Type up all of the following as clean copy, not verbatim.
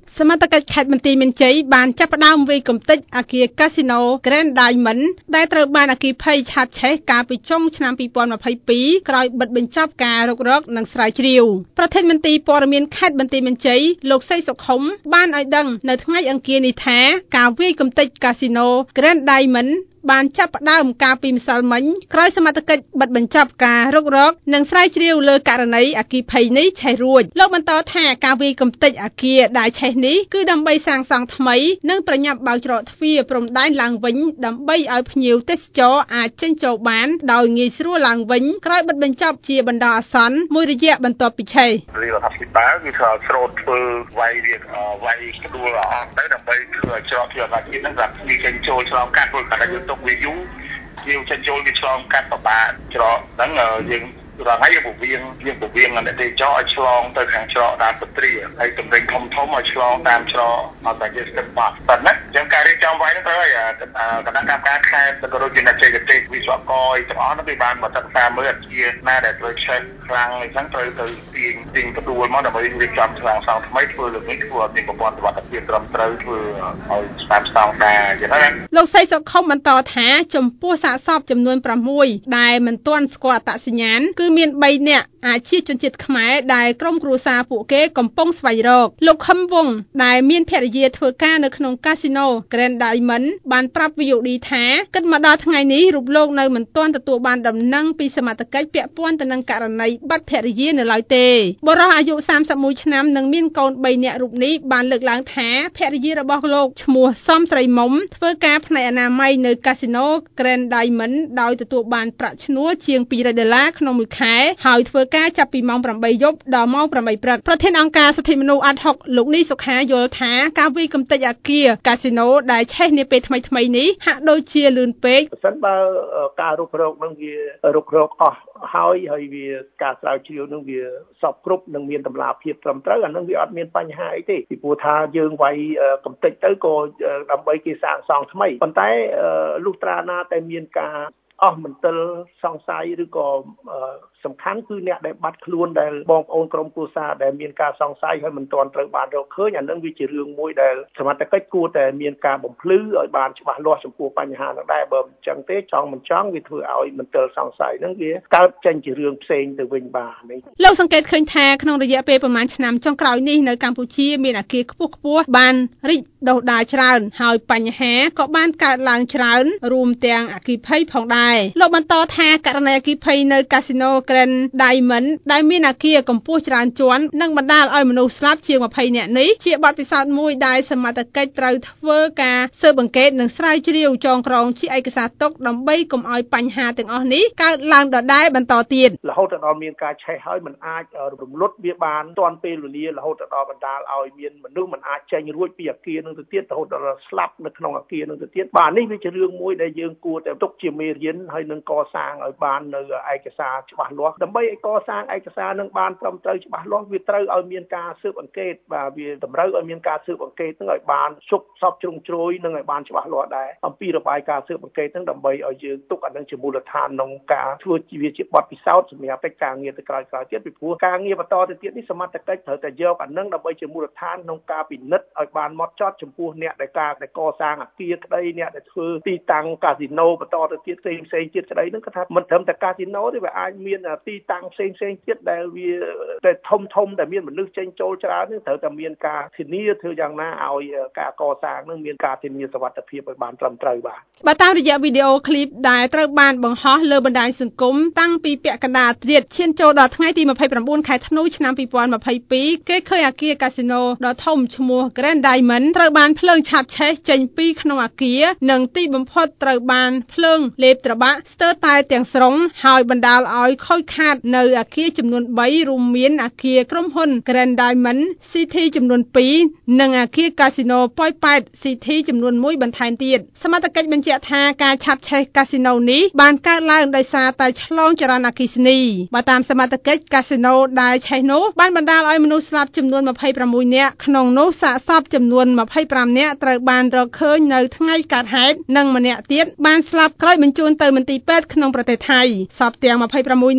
សមត្ថកិច្ចខេត្តបន្ទាយមានជ័យបានចាប់ផ្ដើមវាយកំទេចអគារកាស៊ីណូ Grand Diamond ដែលត្រូវបានអគ្គិភ័យឆាបឆេះកាលពីចុងឆ្នាំ2022ក្រោយបិទបញ្ចប់ការរុករកនិងស្រាវជ្រាវប្រធានមន្ត្រីព័ត៌មានខេត្តបន្ទាយមានជ័យលោកសីសុខុមបានឲ្យដឹងនៅថ្ងៃអង្គារនេះថាការវាយកំទេចកាស៊ីណូ Grand Diamondបានចាប់ផ្ដើមកាលពីម្សិលមិញក្រោយសមត្ថកិច្ចបិទបញ្ចប់ការរុករកនិងស្រាវជ្រាវលើករណីអគ្គិភ័យនេះឆេះរួចលោកបន្តថាការវាយកំទេចអគារដែលឆេះនេះគឺដើម្បីសាងសង់ថ្មីនិងប្រញាប់បើកច្រកទ្វារព្រំដែនឡើងវិញដើម្បីឲ្យភ្ញៀវទេសចរអាចចេញចូលបានដោយងាយស្រួលឡើងវិញក្រោយបិទបញ្ចប់ជាបណ្ដោះអាសន្នមួយរយៈបន្ទាប់ពីឆេះរដ្ឋាភិបាលគឺថាស្រោតធ្វើវាយស្រួលអស់ទៅដើម្បីធ្វើឲ្យច្រកទ្វារអន្តរជាតិហ្នឹងសម្រាប់ភ្ញៀវចេញចូលឆ្លងកាត់ព្រោះតែយើងទុកវាយូរយើងចេញចូលវាឆ្លងកាត់ប្របាច្រកហ្នឹងយើងរងហើយយើងពវៀងអ្នកទេសចរឲ្យឆ្លងទៅខាងច្រកដើមពទ្រាហើយតម្រេញធំឲ្យឆ្លងតាមច្រកអត់តែយើងស្ទើរបាត់ប៉ុណ្ណាអញ្ចឹងការរៀបចំវាយហ្នឹងត្រូវឲ្យគណៈកម្មការខេត្តក៏ដូចជាអ្នកចេះទេសវិស្វករទាំងអស់ហ្នឹងគេបានមកសិក្សាមើលអគារណាដែលត្រូវឆេះខ្លាំងអញ្ចឹងត្រូវទៅទាញផ្ដួលមកដើម្បីរៀបចំសាងសង់ថ្មីធ្វើលើនេះធ្វើឲ្យមានប្រព័ន្ធសុវត្ថិភាពត្រឹមត្រូវធ្វើឲ្យស្តាមស្តង់ដារអញ្ចឹងណាលោកសីសុខុមបន្តថាចំពោះសាកសពចំនួន6ដែលមិនទាន់ស្គាល់អត្តសញ្ញាណគឺមាន3នាក់អាចជាជនជាតិខ្មែរដែលក្រុមគ្រួសារពួកគេកំពុងស្វែងរកលោកខឹមវង្សដែលមានភរិយាធ្វើការនៅក្នុងកាស៊ីណូ Grand Diamond បានប្រាប់ VOD ថាគិតមកដល់ថ្ងៃនេះរូបលោកនៅមិនទាន់ទទួលបានដំណឹងពីសមត្ថកិច្ចពាក់ព័ន្ធទៅនឹងករណីបាត់ភរិយានៅឡើយទេបុរសអាយុ31ឆ្នាំនិងមានកូន3នាក់រូបនេះបានលើកឡើងថាភរិយារបស់លោកឈ្មោះសំស្រីមុំធ្វើការផ្នែកអនាម័យនៅកាស៊ីណូ Grand Diamond ដោយទទួលបានប្រាក់ឈ្នួលជាង$200ក្នុងមួយខែហើយធ្វើការចាប់ពីម៉ោង8យប់ដល់ម៉ោង8ព្រឹកប្រធានអង្គការសិទ្ធិមនុស្សអាត់ហុកលោកនីសុខាយល់ថាការវាយកំទេចអគារកាស៊ីណូដែលឆេះនាពេលថ្មីនេះហាក់ដូចជាលឿនពេកប្រសិនបើការរុករកនឹងវារុករកអស់ហើយវាការស្រាវជ្រាវនឹងវាសពគ្រប់នឹងមានតម្លាភាពត្រឹមត្រូវអានឹងវាអត់មានបញ្ហាអីទេពីព្រោះថាយើងវាយកំទេចទៅក៏ដើម្បីគេសាងសង់ថ្មីប៉ុន្តែលុះត្រាណាតែមានការអស់មន្ទិលសង្ស័យឬក៏សំខាន់គឺអ្នកដែលបាត់ខ្លួនដែលបងប្អូនក្រុមគ្រួសារដែលមានការសង្ស័យហើយមិនទាន់ត្រូវបានរកឃើញអានឹងវាជារឿងមួយដែលសមត្ថកិច្ចគួរតែមានការបំភ្លឺឲ្យបានច្បាស់លាស់ចំពោះបញ្ហានោះដែរបើមិនចឹងទេចង់មិនចង់វាធ្វើឲ្យមន្ទិលសង្ស័យនឹងវាកើតចេញជារឿងផ្សេងទៅវិញបាននេះលោកសង្កេតឃើញថាក្នុងរយៈពេលប្រមាណឆ្នាំចុងក្រោយនេះនៅកម្ពុជាមានអគារខ្ពស់ៗបានរីកដុះដាលច្រើនហើយបញ្ហាក៏បានកើតឡើងច្រើនរួមទាំងអគ្គិភ័យផងដែរលោកបន្តថាករណីអគ្គិភ័យនៅកាស៊ីណូ Grand Diamond ដែលមានអគារកម្ពស់ច្រើនជាន់និងបណ្ដាលឲ្យមនុស្សស្លាប់ជាង20នាក់នេះជាបទពិសោធន៍មួយដែលសមត្ថកិច្ចត្រូវធ្វើការស៊ើបអង្កេតនិងស្រាវជ្រាវចងក្រងជាឯកសារទុកដើម្បីកុំឲ្យបញ្ហាទាំងអស់នេះកើតឡើងដដែលបន្តទៀតរហូតដល់មានការឆេះហើយมันអាចរំលត់វាបានទាន់ពេលវេលារហូតដល់បណ្ដាលឲ្យមានមនុស្សมันអាចចេញរួចពីអគារនឹងទៅទៀតរហូតដល់ស្លាប់នៅក្នុងអគារនឹងទៅទៀតបាទនេះវាជារឿងមួយដែលយើងគួរតែទុកជាមេរៀនហើយនឹងកសាងឲ្យបាននៅឯកសារច្បាស់លាស់ដើម្បីឲ្យកសាងឯកសារនឹងបានត្រឹមត្រូវច្បាស់លាស់វាត្រូវឲ្យមានការស៊ើបអង្កេតបាទវាតម្រូវឲ្យមានការស៊ើបអង្កេតនឹងឲ្យបានជប់សពជ្រុងជ្រោយនឹងឲ្យបានច្បាស់លាស់ដែរអំពីរបាយការណ៍ស៊ើបអង្កេតនឹងដើម្បីឲ្យយើងទុកអានឹងជាមូលដ្ឋានក្នុងការធ្វើវាជាបទពិសោធន៍សម្រាប់កិច្ចការងារទៅក្រោយៗទៀតពីព្រោះការងារបន្តទៅទៀតនេះសមត្ថកិច្ចត្រូវតែយកអានឹងដើម្បីជាមូលដ្ឋានក្នុងការពិនិត្យឲ្យបានហ្មត់ចត់ចំពោះអ្នកដែលកសាងអគារក្តីអ្នកដែលធ្វើទីតាំងកាស៊ីណូបន្តទៅទៀតផ្សេងទៀតក្តីនឹងគាត់ថាមិនត្រឹមតែកាស៊ីណូទេវាអាចមានទីតាំងផ្សេងទៀតដែលវាតែធំដែលមានមនុស្សចេញចូលច្រើននឹងត្រូវតែមានការធានាធ្វើយ៉ាងណាឲ្យការកសាងនឹងមានការធានាសុវត្ថិភាពឲ្យបានត្រឹមត្រូវបាទតាមរយៈវីដេអូឃ្លីបដែលត្រូវបានបង្ហោះលើបណ្ដាញសង្គមតាំងពីពាក់កណ្ដាលត្រៀតឈានចូលដល់ថ្ងៃទី29ខែធ្នូឆ្នាំ2022គេឃើញអគារកាស៊ីណូដ៏ធំឈ្មោះ Grand Diamond ត្រូវបានភ្លើងឆាបឆេះចេញពីក្នុងអគារនិងទីបំផុតត្រូវបានភ្លើងលេបត្របាក់ស្ទើរតែទាំងស្រុងហើយបណ្ដាលឲ្យខូចខាតនៅអគារចំនួន3រួមមានអគារក្រុមហ៊ុន Grand Diamond City ចំនួន2និងអគារកាស៊ីណូ Point 8 City ចំនួន1បន្ថែមទៀតសមត្ថកិច្ចបញ្ជាក់ថាការឆាបឆេះកាស៊ីណូនេះបានកើតឡើងដោយសារតែឆ្លងចរន្តអគ្គិសនីបើតាមសមត្ថកិច្ចកាស៊ីណូដែលឆេះនោះបានបណ្ដាលឲ្យមនុស្សស្លាប់ចំនួន26នាក់ក្នុងនោះសាកសពចំនួន25នាក់ត្រូវបានរកឃើញនៅថ្ងៃកើតហេតុនិងម្នាក់ទៀតបានស្លាប់ក្រោយបញ្ជូនទៅមន្ទីរពេទ្យក្នុងប្រទេសថៃសពទាំង26នាក់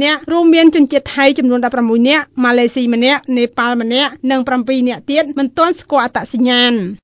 នាក់រួមមានជនជាតិថៃចំនួន16នាក់ម៉ាឡេស៊ីម្នាក់នេប៉ាល់ម្នាក់និង7នាក់ទៀតមិនទាន់ស្គាល់អត្តសញ្ញាណ